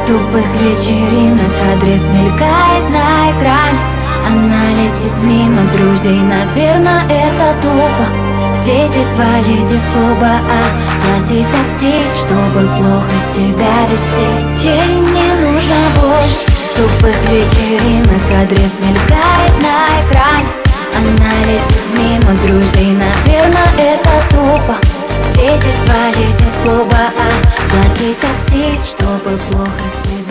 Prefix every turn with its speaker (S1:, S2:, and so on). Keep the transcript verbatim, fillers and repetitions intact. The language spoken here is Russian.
S1: тупых вечеринок адрес мелькает на экране. Она летит мимо друзей, наверное, это тупо. В десять свалить из клуба, а платить такси, чтобы плохо себя вести. Ей не нужно больше тупых вечеринок, адрес мелькает на экране. Она летит мимо друзей, наверное, это тупо. В десять свалить из клуба, а платить такси, чтобы плохо себя